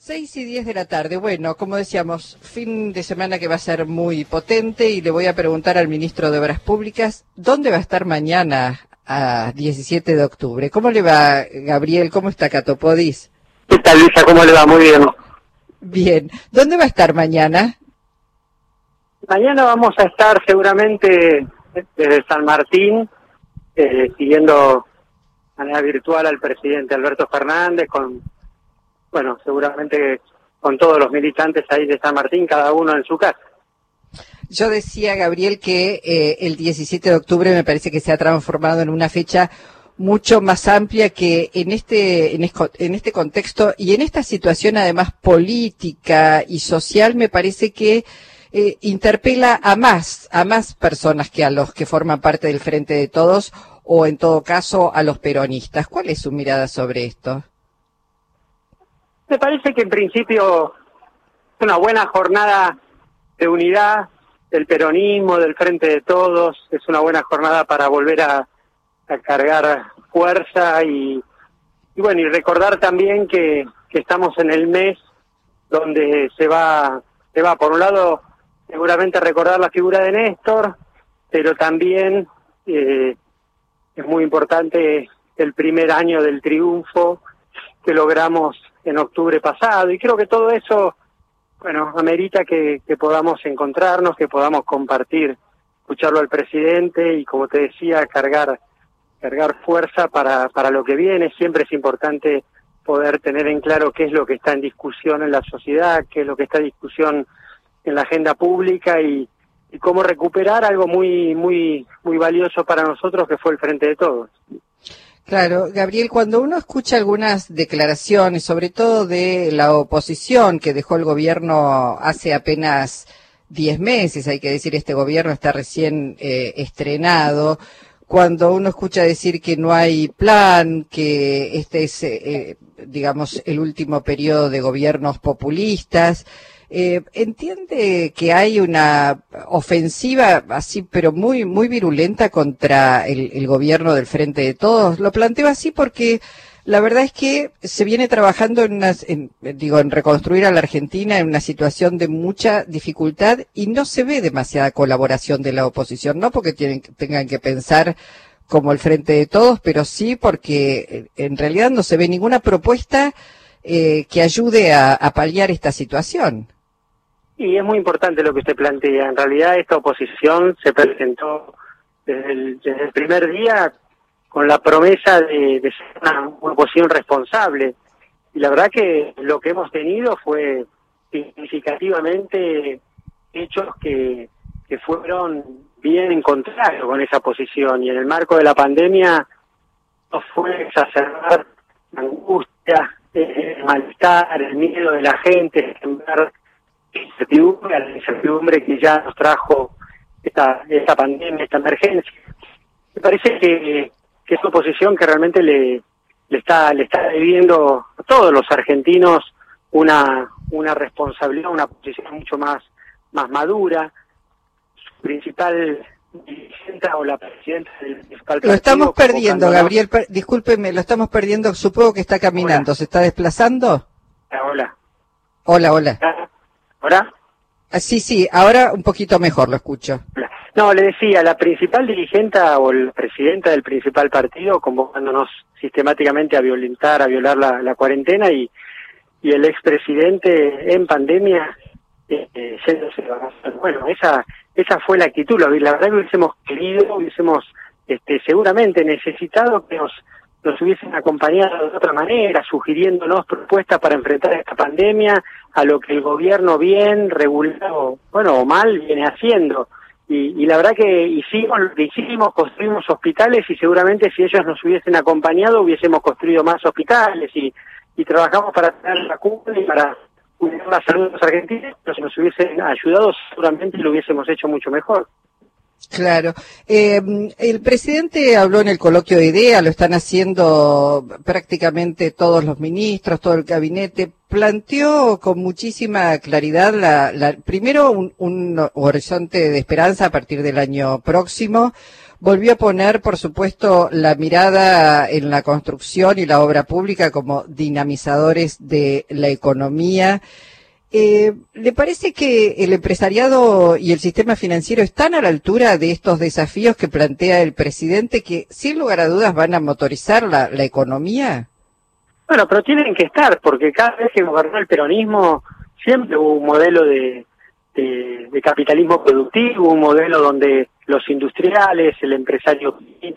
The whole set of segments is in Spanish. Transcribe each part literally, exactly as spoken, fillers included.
Seis y diez de la tarde. Bueno, como decíamos, fin de semana que va a ser muy potente y le voy a preguntar al ministro de Obras Públicas, ¿dónde va a estar mañana a diecisiete de octubre? ¿Cómo le va, Gabriel? ¿Cómo está Catopodis? ¿Qué tal, Luisa? ¿Cómo le va? Muy bien. Bien. ¿Dónde va a estar mañana? Mañana vamos a estar seguramente desde San Martín, eh, siguiendo de manera virtual al presidente Alberto Fernández, con, bueno, seguramente con todos los militantes ahí de San Martín, cada uno en su casa. Yo decía, Gabriel, que eh, el diecisiete de octubre me parece que se ha transformado en una fecha mucho más amplia que en este, en, esco, en este contexto y en esta situación además política y social me parece que eh, interpela a más, a más personas que a los que forman parte del Frente de Todos o en todo caso a los peronistas. ¿Cuál es su mirada sobre esto? Me parece que en principio es una buena jornada de unidad del peronismo, del Frente de Todos, es una buena jornada para volver a, a cargar fuerza y, y bueno, y recordar también que, que estamos en el mes donde se va, se va por un lado seguramente recordar la figura de Néstor, pero también eh, es muy importante el primer año del triunfo que logramos en octubre pasado, y creo que todo eso, bueno, amerita que, que podamos encontrarnos, que podamos compartir, escucharlo al presidente y, como te decía, cargar cargar fuerza para, para lo que viene. Siempre es importante poder tener en claro qué es lo que está en discusión en la sociedad, qué es lo que está en discusión en la agenda pública y, y cómo recuperar algo muy, muy, muy valioso para nosotros que fue el Frente de Todos. Claro, Gabriel, cuando uno escucha algunas declaraciones, sobre todo de la oposición que dejó el gobierno hace apenas diez meses, hay que decir, este gobierno está recién eh, estrenado, cuando uno escucha decir que no hay plan, que este es, eh, digamos, el último periodo de gobiernos populistas, Eh, ¿entiende que hay una ofensiva así, pero muy muy virulenta contra el, el gobierno del Frente de Todos? Lo planteo así porque la verdad es que se viene trabajando en, unas, en digo en reconstruir a la Argentina en una situación de mucha dificultad y no se ve demasiada colaboración de la oposición, no porque tienen, tengan que pensar como el Frente de Todos, pero sí porque en realidad no se ve ninguna propuesta eh, que ayude a, a paliar esta situación. Y es muy importante lo que usted plantea. En realidad esta oposición se presentó desde el, desde el primer día con la promesa de, de ser una, una oposición responsable. Y la verdad que lo que hemos tenido fue significativamente hechos que, que fueron bien en contrario con esa posición. Y en el marco de la pandemia no fue exacerbar la angustia, el malestar, el miedo de la gente, sembrar incertidumbre, la incertidumbre que ya nos trajo esta esta pandemia, esta emergencia. Me parece que, que es una oposición que realmente le, le está le está debiendo a todos los argentinos una una responsabilidad, una posición mucho más más madura. Su principal dirigente o la presidenta del principal partido. Lo estamos perdiendo, Gabriel, per, discúlpeme, lo estamos perdiendo, supongo que está caminando, hola. ¿Se está desplazando? Hola. Hola, hola. ¿Ahora? Ah, sí, sí, ahora un poquito mejor lo escucho. No, le decía, la principal dirigente o la presidenta del principal partido convocándonos sistemáticamente a violentar, a violar la, la cuarentena y, y el expresidente en pandemia eh, eh, yéndose de vacaciones. Bueno, esa esa fue la actitud. La verdad que hubiésemos querido, hubiésemos este, seguramente necesitado que nos nos hubiesen acompañado de otra manera, sugiriéndonos propuestas para enfrentar esta pandemia, a lo que el gobierno bien, regulado, bueno, o mal, viene haciendo. Y, y la verdad que hicimos lo que hicimos, construimos hospitales y seguramente si ellos nos hubiesen acompañado hubiésemos construido más hospitales y, y trabajamos para tener la vacuna y para cuidar la salud de los argentinos, pero si nos hubiesen ayudado seguramente lo hubiésemos hecho mucho mejor. Claro. Eh, el presidente habló en el coloquio de idea, lo están haciendo prácticamente todos los ministros, todo el gabinete. Planteó con muchísima claridad, la, la, primero, un, un horizonte de esperanza a partir del año próximo. volvió a poner, por supuesto, la mirada en la construcción y la obra pública como dinamizadores de la economía. Eh, ¿Le parece que el empresariado y el sistema financiero están a la altura de estos desafíos que plantea el presidente, que sin lugar a dudas van a motorizar la, la economía? Bueno, pero tienen que estar, porque cada vez que gobernó el peronismo siempre hubo un modelo de, de, de capitalismo productivo, un modelo donde los industriales, el empresario,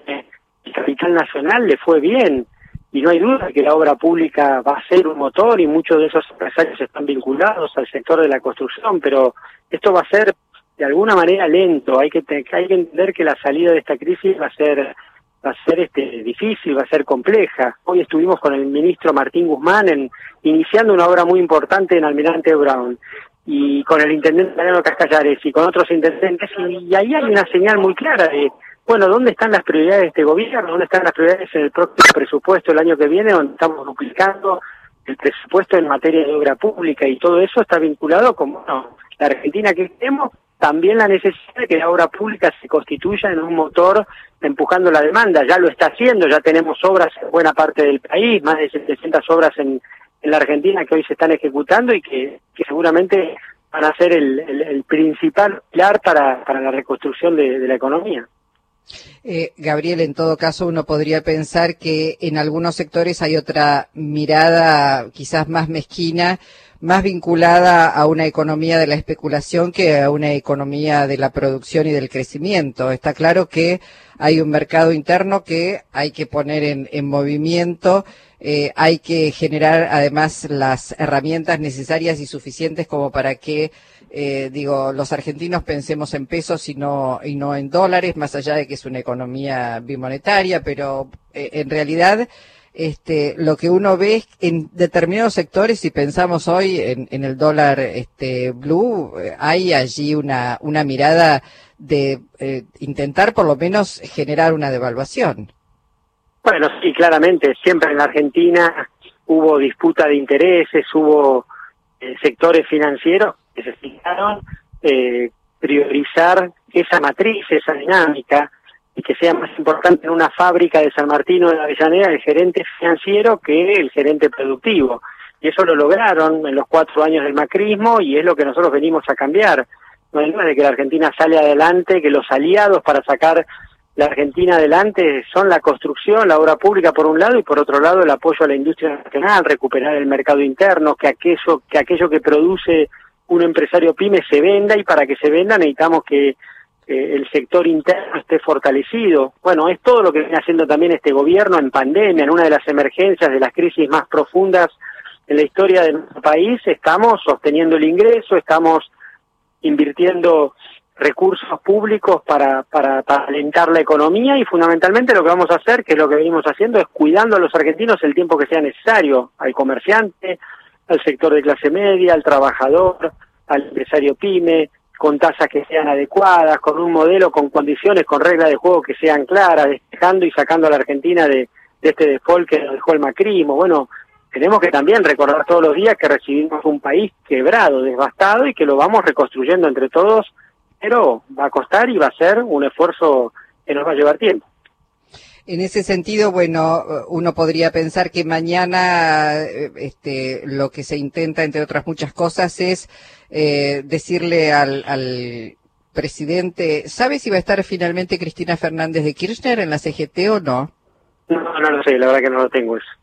el capital nacional le fue bien. Y no hay duda que la obra pública va a ser un motor y muchos de esos empresarios están vinculados al sector de la construcción, pero esto va a ser de alguna manera lento. Hay que hay que entender que la salida de esta crisis va a ser va a ser este difícil, va a ser compleja. Hoy estuvimos con el ministro Martín Guzmán en, iniciando una obra muy importante en Almirante Brown y con el intendente Mariano Cascallares y con otros intendentes y, y ahí hay una señal muy clara de bueno, ¿dónde están las prioridades de este gobierno? ¿Dónde están las prioridades en el próximo presupuesto el año que viene, donde estamos duplicando el presupuesto en materia de obra pública? Y todo eso está vinculado con bueno, la Argentina que queremos, también la necesidad de que la obra pública se constituya en un motor empujando la demanda. Ya lo está haciendo, ya tenemos obras en buena parte del país, más de setecientas obras en, en la Argentina que hoy se están ejecutando y que, que seguramente van a ser el, el, el principal pilar para, para la reconstrucción de, de la economía. Eh, Gabriel, en todo caso uno podría pensar que en algunos sectores hay otra mirada quizás más mezquina, más vinculada a una economía de la especulación que a una economía de la producción y del crecimiento. Está claro que hay un mercado interno que hay que poner en, en movimiento, eh, hay que generar además las herramientas necesarias y suficientes como para que Eh, digo, los argentinos pensemos en pesos y no, y no en dólares, más allá de que es una economía bimonetaria, pero eh, en realidad este, lo que uno ve es en determinados sectores, si pensamos hoy en, en el dólar este, blue, eh, hay allí una, una mirada de eh, intentar por lo menos generar una devaluación. Bueno, sí, claramente, siempre en la Argentina hubo disputa de intereses, hubo eh, sectores financieros que se fijaron eh, priorizar esa matriz, esa dinámica, y que sea más importante en una fábrica de San Martín o de Avellaneda el gerente financiero que el gerente productivo. Y eso lo lograron en los cuatro años del macrismo y es lo que nosotros venimos a cambiar. No hay duda de que la Argentina sale adelante, que los aliados para sacar la Argentina adelante son la construcción, la obra pública por un lado y por otro lado el apoyo a la industria nacional, recuperar el mercado interno, que aquello que, aquello que produce un empresario pyme se venda y para que se venda necesitamos que eh, el sector interno esté fortalecido. Bueno, es todo lo que viene haciendo también este gobierno en pandemia, en una de las emergencias, de las crisis más profundas en la historia de nuestro país. Estamos sosteniendo el ingreso, estamos invirtiendo recursos públicos para, para, para alentar la economía y fundamentalmente lo que vamos a hacer, que es lo que venimos haciendo, es cuidando a los argentinos el tiempo que sea necesario, al comerciante, al sector de clase media, al trabajador, al empresario pyme, con tasas que sean adecuadas, con un modelo, con condiciones, con reglas de juego que sean claras, despejando y sacando a la Argentina de, de este default que nos dejó el macrismo. Bueno, tenemos que también recordar todos los días que recibimos un país quebrado, devastado y que lo vamos reconstruyendo entre todos, pero va a costar y va a ser un esfuerzo que nos va a llevar tiempo. En ese sentido, bueno, uno podría pensar que mañana este, lo que se intenta, entre otras muchas cosas, es eh, decirle al, al presidente, ¿sabe si va a estar finalmente Cristina Fernández de Kirchner en la C G T o no? No, no lo sé, la verdad que no lo tengo eso.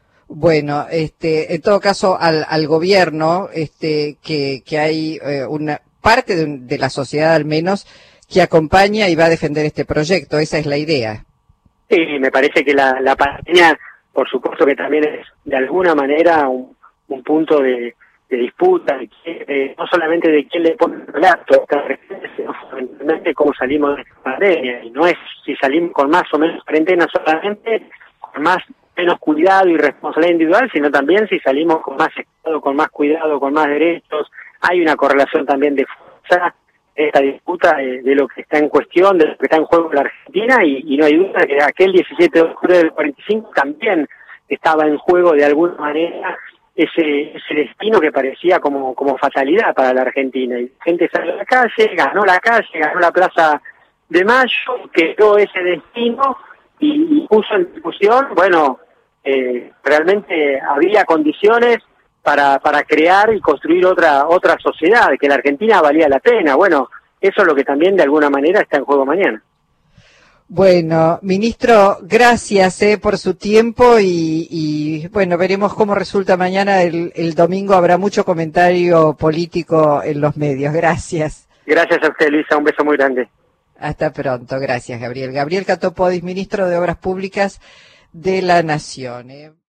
Bueno, este, en todo caso, al, al gobierno, este, que, que hay eh, una parte de, de la sociedad al menos que acompaña y va a defender este proyecto, esa es la idea. Sí, me parece que la, la pandemia, por supuesto que también es de alguna manera un, un punto de, de disputa, de que, eh, no solamente de quién le pone el relato, sino fundamentalmente cómo salimos de esta pandemia. Y no es si salimos con más o menos cuarentena solamente, con más menos cuidado y responsabilidad individual, sino también si salimos con más estado, con más cuidado, con más derechos. Hay una correlación también de fuerza esta disputa de, de lo que está en cuestión, de lo que está en juego en la Argentina, y, y no hay duda que aquel diecisiete de octubre del cuarenta y cinco también estaba en juego de alguna manera ese ese destino que parecía como como fatalidad para la Argentina. Y la gente salió a la calle, ganó la calle, ganó la plaza de mayo, quedó ese destino y, y puso en discusión, bueno, eh, realmente había condiciones para para crear y construir otra otra sociedad, que la Argentina valía la pena. Bueno, eso es lo que también de alguna manera está en juego mañana. Bueno, ministro, gracias eh, por su tiempo y, y bueno, veremos cómo resulta mañana. El, el domingo habrá mucho comentario político en los medios. Gracias. Gracias a usted, Luisa, un beso muy grande. Hasta pronto, gracias, Gabriel. Gabriel Catopodis, ministro de Obras Públicas de la Nación. Eh.